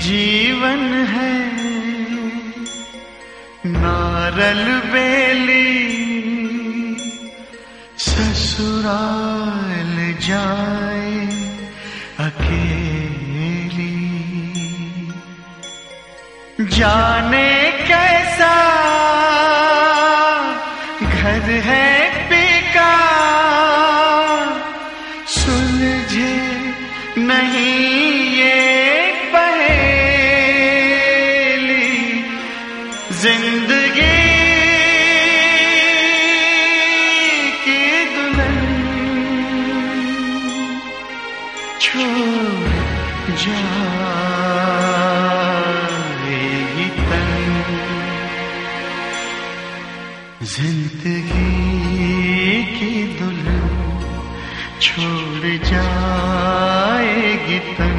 जीवन है नारल बेली, ससुराल जाए अकेली। जाने कैसा घर है पीका, सुलझे नहीं ये पहेली। जिंदगी की दुल्हन छोड़ जाएगी तन। जिंदगी की दुल्हन छोड़ जाएगी तन।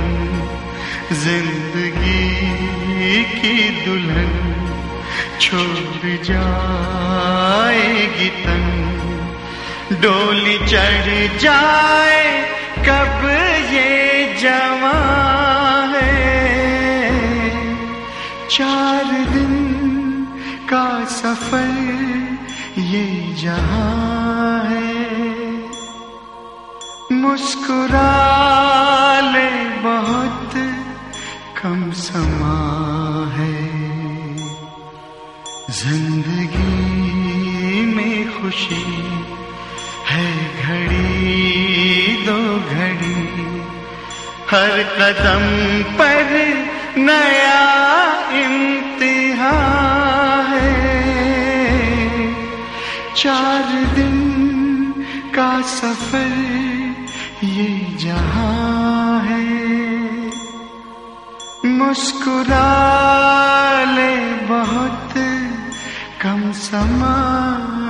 जिंदगी की दुल्हन छोड़ जाएगी तन। डोली चढ़ जाए कब ये जवां है, 4 दिन का सफर ये जहां है। मुस्कुरा ले बहुत कम समा है, जिंदगी में खुशी है घड़ी दो घड़ी। हर कदम पर नया इम्तिहान है, 4 दिन का सफर ये जहां है। मुस्कुरा ले बहुत कम समा